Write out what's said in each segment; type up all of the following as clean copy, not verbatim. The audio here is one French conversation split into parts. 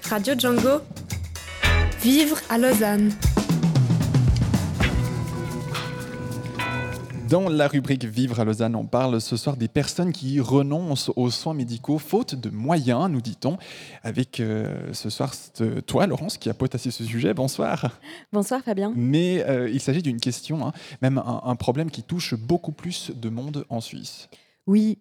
Radio Django. Vivre à Lausanne. Dans la rubrique Vivre à Lausanne, on parle ce soir des personnes qui renoncent aux soins médicaux faute de moyens, nous dit-on. Avec ce soir, toi, Laurence, qui a potassé ce sujet. Bonsoir. Bonsoir Fabien. Mais il s'agit d'une question, même un problème qui touche beaucoup plus de monde en Suisse. Oui,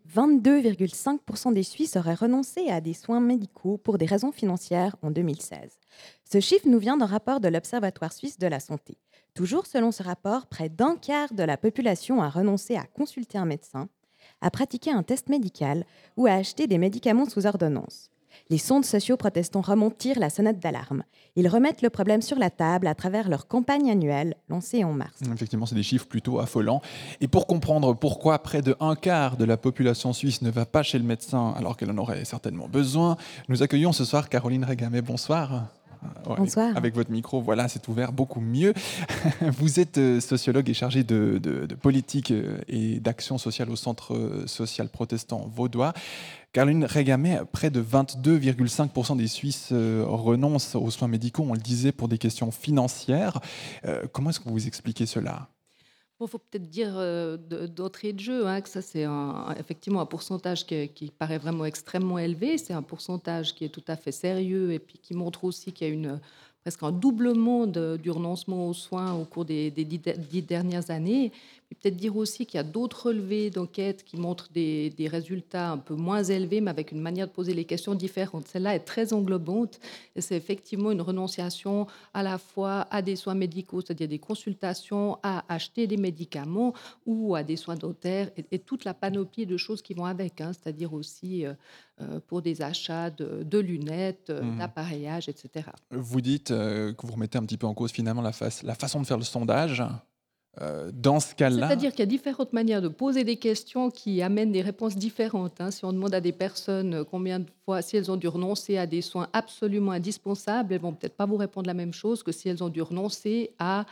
22,5% des Suisses auraient renoncé à des soins médicaux pour des raisons financières en 2016. Ce chiffre nous vient d'un rapport de l'Observatoire suisse de la santé. Toujours selon ce rapport, près d'un quart de la population a renoncé à consulter un médecin, à pratiquer un test médical ou à acheter des médicaments sous ordonnance. Les sondes sociaux-protestants remontent la sonnette d'alarme. Ils remettent le problème sur la table à travers leur campagne annuelle lancée en mars. Effectivement, c'est des chiffres plutôt affolants. Et pour comprendre pourquoi près de un quart de la population suisse ne va pas chez le médecin alors qu'elle en aurait certainement besoin, nous accueillons ce soir Caroline Regamey. Bonsoir. Ouais, Bonsoir. avec votre micro, voilà, c'est ouvert beaucoup mieux. Vous êtes sociologue et chargée de politique et d'action sociale au Centre social protestant vaudois. Caroline Regamey, près de 22,5% des Suisses renoncent aux soins médicaux, on le disait, pour des questions financières. Comment est-ce que vous expliquez cela ? Il faut peut-être dire d'entrée de jeu que ça, c'est effectivement un pourcentage qui paraît vraiment extrêmement élevé. C'est un pourcentage qui est tout à fait sérieux et puis qui montre aussi qu'il y a presque un doublement du renoncement aux soins au cours des 10 dernières années. Et peut-être dire aussi qu'il y a d'autres relevés d'enquête qui montrent des résultats un peu moins élevés, mais avec une manière de poser les questions différente. Celle-là est très englobante et c'est effectivement une renonciation à la fois à des soins médicaux, c'est-à-dire des consultations, à acheter des médicaments ou à des soins dentaires et toute la panoplie de choses qui vont avec, c'est-à-dire aussi pour des achats de lunettes, d'appareillage, etc. Vous dites que vous remettez un petit peu en cause finalement la façon de faire le sondage. Dans ce cas-là... C'est-à-dire qu'il y a différentes manières de poser des questions qui amènent des réponses différentes. Si on demande à des personnes combien de fois, si elles ont dû renoncer à des soins absolument indispensables, elles ne vont peut-être pas vous répondre la même chose que si elles ont dû renoncer à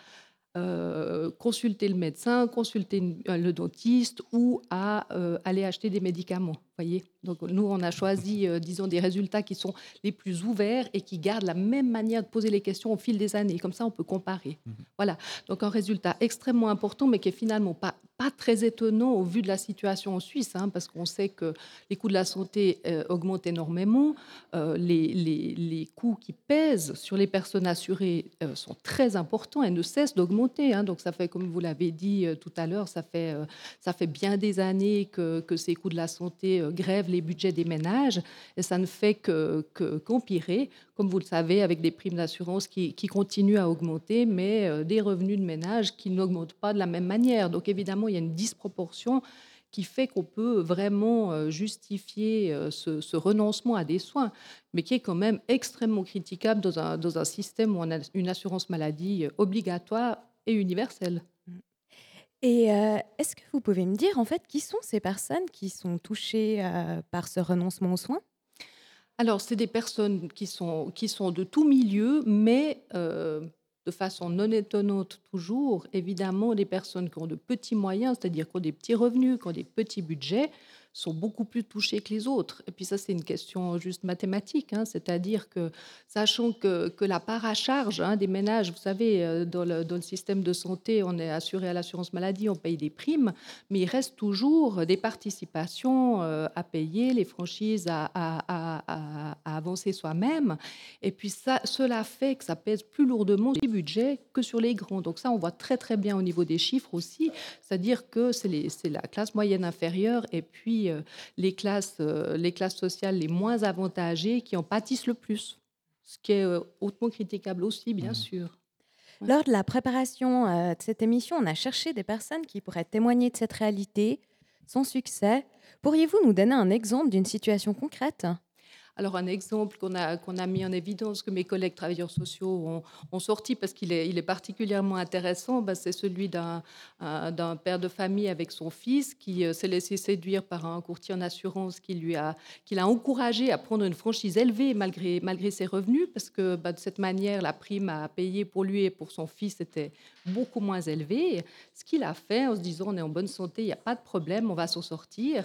consulter le médecin, consulter le dentiste ou à aller acheter des médicaments. Voyez. Donc nous, on a choisi, disons, des résultats qui sont les plus ouverts et qui gardent la même manière de poser les questions au fil des années. Comme ça, on peut comparer. Voilà. Donc un résultat extrêmement important, mais qui est finalement pas très étonnant au vu de la situation en Suisse, parce qu'on sait que les coûts de la santé augmentent énormément. Les coûts qui pèsent sur les personnes assurées sont très importants et ne cessent d'augmenter. Donc ça fait, comme vous l'avez dit tout à l'heure, ça fait bien des années que ces coûts de la santé grèvent les budgets des ménages et ça ne fait qu'empirer, comme vous le savez, avec des primes d'assurance qui continuent à augmenter, mais des revenus de ménage qui n'augmentent pas de la même manière. Donc évidemment, il y a une disproportion qui fait qu'on peut vraiment justifier ce renoncement à des soins, mais qui est quand même extrêmement critiquable dans un système où on a une assurance maladie obligatoire et universelle. Et est-ce que vous pouvez me dire, en fait, qui sont ces personnes qui sont touchées par ce renoncement aux soins ? Alors, c'est des personnes qui sont de tout milieu, mais de façon non étonnante toujours, évidemment, des personnes qui ont de petits moyens, c'est-à-dire qui ont des petits revenus, qui ont des petits budgets, sont beaucoup plus touchées que les autres. Et puis ça, c'est une question juste mathématique, c'est-à-dire que, sachant que la part à charge des ménages, vous savez, dans le système de santé, on est assuré à l'assurance maladie, on paye des primes, mais il reste toujours des participations à payer, les franchises à avancer soi-même. Et puis cela fait que ça pèse plus lourdement sur les budgets que sur les grands. Donc ça, on voit très très bien au niveau des chiffres aussi, c'est-à-dire que c'est la classe moyenne inférieure et puis les classes sociales les moins avantagées qui en pâtissent le plus, ce qui est hautement critiquable aussi, bien sûr. Ouais. Lors de la préparation de cette émission, on a cherché des personnes qui pourraient témoigner de cette réalité, sans succès. Pourriez-vous nous donner un exemple d'une situation concrète ? Alors, un exemple qu'on a mis en évidence, que mes collègues travailleurs sociaux ont sorti parce qu'il est particulièrement intéressant, c'est celui d'un père de famille avec son fils qui s'est laissé séduire par un courtier en assurance qui l'a encouragé à prendre une franchise élevée malgré ses revenus, parce que de cette manière, la prime à payer pour lui et pour son fils était beaucoup moins élevée. Ce qu'il a fait en se disant, on est en bonne santé, il n'y a pas de problème, on va s'en sortir.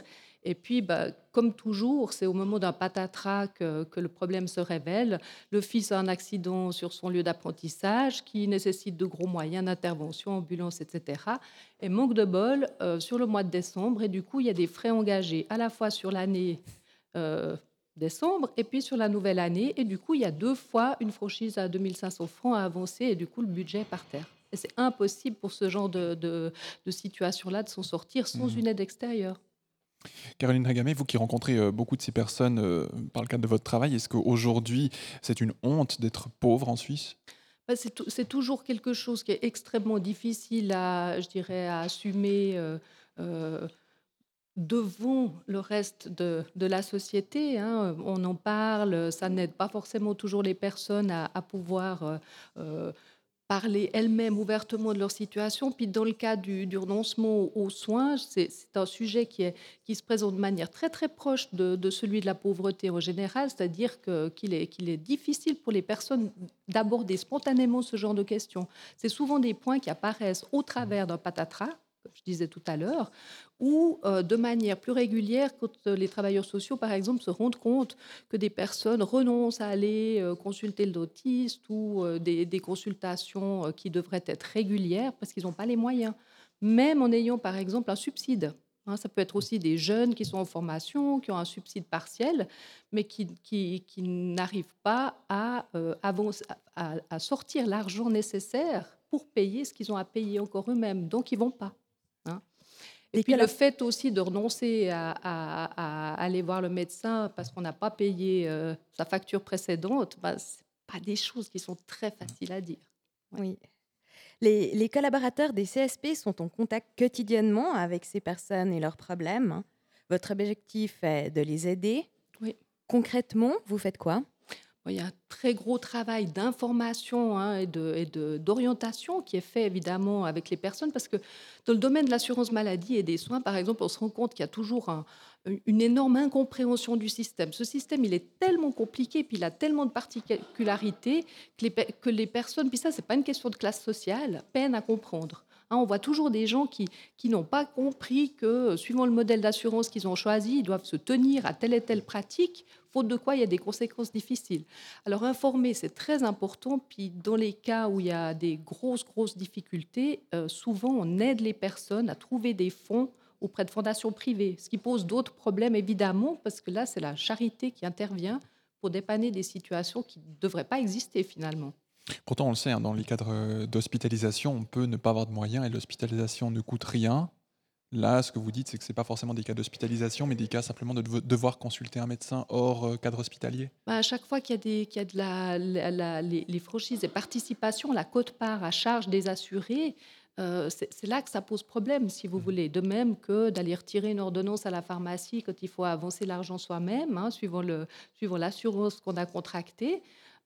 Et puis, comme toujours, c'est au moment d'un patatras que le problème se révèle. Le fils a un accident sur son lieu d'apprentissage qui nécessite de gros moyens d'intervention, ambulance, etc. Et manque de bol, sur le mois de décembre, et du coup, il y a des frais engagés à la fois sur l'année décembre et puis sur la nouvelle année. Et du coup, il y a 2 fois une franchise à 2 500 francs à avancer et du coup, le budget est par terre. Et c'est impossible pour ce genre de situation-là de s'en sortir sans une aide extérieure. Caroline Régamé, vous qui rencontrez beaucoup de ces personnes par le cadre de votre travail, est-ce qu'aujourd'hui, c'est une honte d'être pauvre en Suisse? C'est toujours quelque chose qui est extrêmement difficile à, je dirais, à assumer euh, devant le reste de la société, hein. On en parle, ça n'aide pas forcément toujours les personnes à pouvoir parler elles-mêmes ouvertement de leur situation. Puis dans le cas du renoncement aux soins, c'est un sujet qui se présente de manière très très proche de celui de la pauvreté en général, c'est-à-dire qu'il est difficile pour les personnes d'aborder spontanément ce genre de questions. C'est souvent des points qui apparaissent au travers d'un patatras, comme je disais tout à l'heure, ou de manière plus régulière quand les travailleurs sociaux, par exemple, se rendent compte que des personnes renoncent à aller consulter le dentiste ou des consultations qui devraient être régulières parce qu'ils n'ont pas les moyens, même en ayant, par exemple, un subside. Hein, ça peut être aussi des jeunes qui sont en formation, qui ont un subside partiel, mais qui n'arrivent pas à sortir l'argent nécessaire pour payer ce qu'ils ont à payer encore eux-mêmes. Donc, ils ne vont pas. Hein. Et puis le fait aussi de renoncer à aller voir le médecin parce qu'on n'a pas payé sa facture précédente, ce n'est pas des choses qui sont très faciles à dire. Ouais. Oui. Les collaborateurs des CSP sont en contact quotidiennement avec ces personnes et leurs problèmes. Votre objectif est de les aider. Oui. Concrètement, vous faites quoi ? Il y a un très gros travail d'information et d'orientation qui est fait évidemment avec les personnes parce que dans le domaine de l'assurance maladie et des soins, par exemple, on se rend compte qu'il y a toujours une énorme incompréhension du système. Ce système, il est tellement compliqué, puis il a tellement de particularités que les personnes, puis ça, c'est pas une question de classe sociale, peinent à comprendre. On voit toujours des gens qui n'ont pas compris que, suivant le modèle d'assurance qu'ils ont choisi, ils doivent se tenir à telle et telle pratique, faute de quoi il y a des conséquences difficiles. Alors, informer, c'est très important. Puis, dans les cas où il y a des grosses difficultés, souvent, on aide les personnes à trouver des fonds auprès de fondations privées, ce qui pose d'autres problèmes, évidemment, parce que là, c'est la charité qui intervient pour dépanner des situations qui ne devraient pas exister, finalement. Pourtant, on le sait, dans les cadres d'hospitalisation, on peut ne pas avoir de moyens et l'hospitalisation ne coûte rien. Là, ce que vous dites, c'est que ce n'est pas forcément des cas d'hospitalisation, mais des cas simplement de devoir consulter un médecin hors cadre hospitalier. À chaque fois qu'il y a les franchises et participations, la quote-part à charge des assurés, c'est là que ça pose problème, si vous voulez. De même que d'aller retirer une ordonnance à la pharmacie quand il faut avancer l'argent soi-même, suivant l'assurance qu'on a contractée.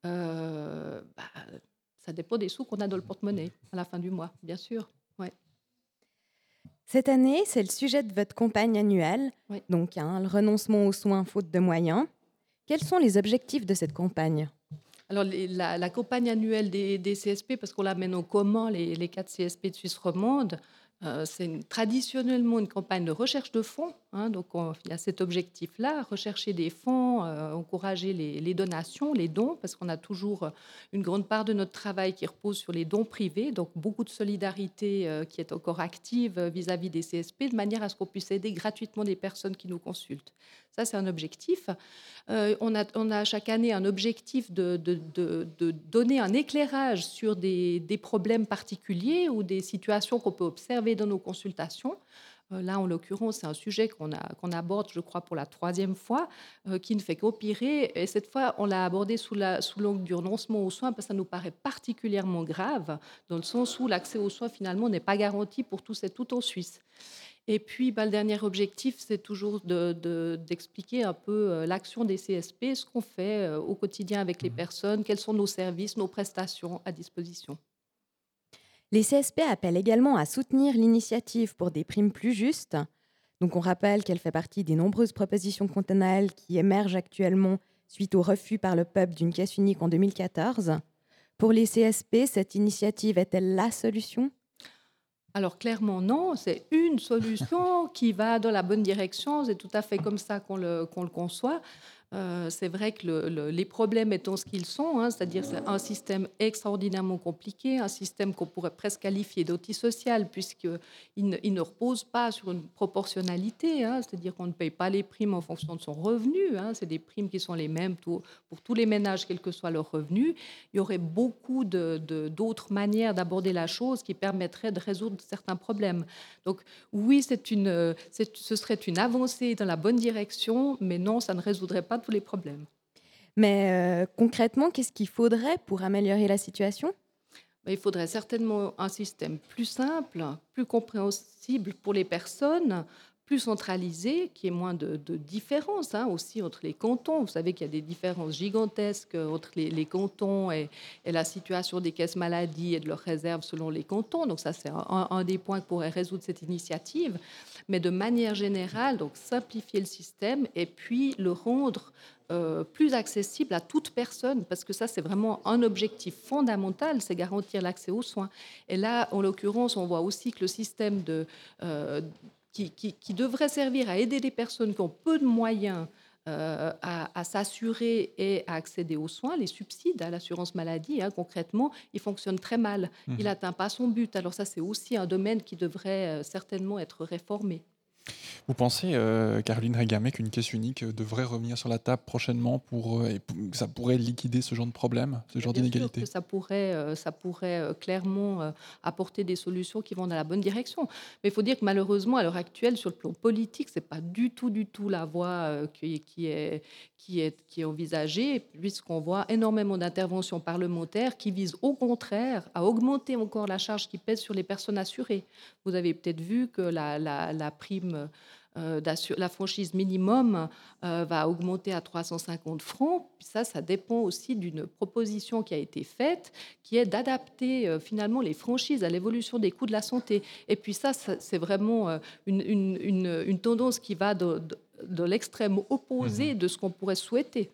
Ça dépend des sous qu'on a dans le porte-monnaie à la fin du mois, bien sûr. Ouais. Cette année, c'est le sujet de votre campagne annuelle, Oui. donc le renoncement aux soins faute de moyens. Quels sont les objectifs de cette campagne ? Alors, la campagne annuelle des CSP, parce qu'on la mène en commun, les 4 CSP de Suisse romande, c'est traditionnellement une campagne de recherche de fonds. Donc, il y a cet objectif-là, rechercher des fonds, encourager les donations, les dons, parce qu'on a toujours une grande part de notre travail qui repose sur les dons privés, donc beaucoup de solidarité qui est encore active vis-à-vis des CSP, de manière à ce qu'on puisse aider gratuitement des personnes qui nous consultent. Ça, c'est un objectif. On a chaque année un objectif de donner un éclairage sur des problèmes particuliers ou des situations qu'on peut observer dans nos consultations. Là, en l'occurrence, c'est un sujet qu'on aborde, je crois, pour la 3e fois, qui ne fait qu'empirer. Et cette fois, on l'a abordé sous l'angle du renoncement aux soins, parce que ça nous paraît particulièrement grave, dans le sens où l'accès aux soins, finalement, n'est pas garanti pour tous et toutes en Suisse. Et puis, le dernier objectif, c'est toujours d'expliquer un peu l'action des CSP, ce qu'on fait au quotidien avec les personnes, quels sont nos services, nos prestations à disposition. Les CSP appellent également à soutenir l'initiative pour des primes plus justes. Donc, on rappelle qu'elle fait partie des nombreuses propositions cantonales qui émergent actuellement suite au refus par le peuple d'une caisse unique en 2014. Pour les CSP, cette initiative est-elle la solution ? Alors clairement non, c'est une solution qui va dans la bonne direction, c'est tout à fait comme ça qu'on le conçoit. C'est vrai que les problèmes étant ce qu'ils sont, hein, c'est-à-dire c'est un système extraordinairement compliqué, un système qu'on pourrait presque qualifier d'antisocial, puisqu'il ne repose pas sur une proportionnalité, hein, c'est-à-dire qu'on ne paye pas les primes en fonction de son revenu, hein, c'est des primes qui sont les mêmes pour tous les ménages, quel que soit leur revenu. Il y aurait beaucoup d'autres manières d'aborder la chose qui permettraient de résoudre certains problèmes. Donc oui, ce serait une avancée dans la bonne direction, mais non, ça ne résoudrait pas tous les problèmes. Mais concrètement, qu'est-ce qu'il faudrait pour améliorer la situation? Il faudrait certainement un système plus simple, plus compréhensible pour les personnes, plus centralisé, qui ait moins de différences, hein, aussi entre les cantons. Vous savez qu'il y a des différences gigantesques entre les cantons et la situation des caisses maladies et de leurs réserves selon les cantons. Donc ça, c'est un des points que pourrait résoudre cette initiative. Mais de manière générale, donc simplifier le système et puis le rendre plus accessible à toute personne, parce que ça, c'est vraiment un objectif fondamental, c'est garantir l'accès aux soins. Et là, en l'occurrence, on voit aussi que le système qui devrait servir à aider les personnes qui ont peu de moyens à s'assurer et à accéder aux soins, les subsides à l'assurance maladie, hein, concrètement, il fonctionne très mal. Il n'atteint pas son but. Alors ça, c'est aussi un domaine qui devrait certainement être réformé. Vous pensez, Caroline Régamey, qu'une caisse unique devrait revenir sur la table prochainement que ça pourrait liquider ce genre de problème, ce genre Bien sûr d'inégalité? que ça pourrait clairement apporter des solutions qui vont dans la bonne direction. Mais il faut dire que malheureusement, à l'heure actuelle, sur le plan politique, c'est pas du tout la voie qui est envisagée, puisqu'on voit énormément d'interventions parlementaires qui visent au contraire à augmenter encore la charge qui pèse sur les personnes assurées. Vous avez peut-être vu que la prime la franchise minimum va augmenter à 350 francs. Puis ça dépend aussi d'une proposition qui a été faite, qui est d'adapter finalement les franchises à l'évolution des coûts de la santé. Et puis ça c'est vraiment une tendance qui va de l'extrême opposé de ce qu'on pourrait souhaiter.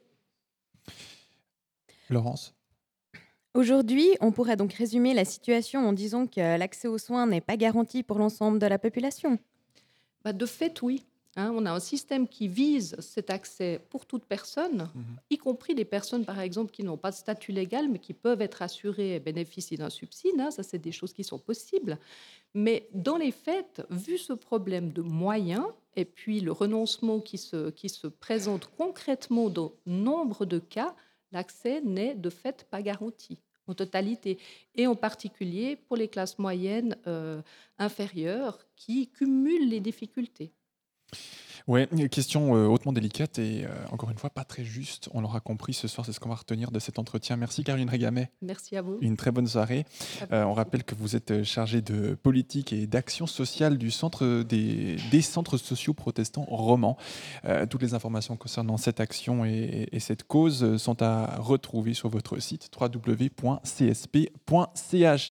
Laurence? Aujourd'hui, on pourrait donc résumer la situation en disant que l'accès aux soins n'est pas garanti pour l'ensemble de la population. De fait, oui. Hein, on a un système qui vise cet accès pour toute personne, y compris les personnes, par exemple, qui n'ont pas de statut légal, mais qui peuvent être assurées et bénéficier d'un subside. Hein, ça, c'est des choses qui sont possibles. Mais dans les faits, vu ce problème de moyens et puis le renoncement qui se présente concrètement dans nombre de cas, l'accès n'est de fait pas garanti en totalité, et en particulier pour les classes moyennes inférieures qui cumulent les difficultés. Oui, question hautement délicate et encore une fois pas très juste. On l'aura compris ce soir, c'est ce qu'on va retenir de cet entretien. Merci Caroline Régamey. Merci à vous. Une très bonne soirée. On rappelle que vous êtes chargée de politique et d'action sociale du centre des centres sociaux protestants romans. Toutes les informations concernant cette action et cette cause sont à retrouver sur votre site www.csp.ch.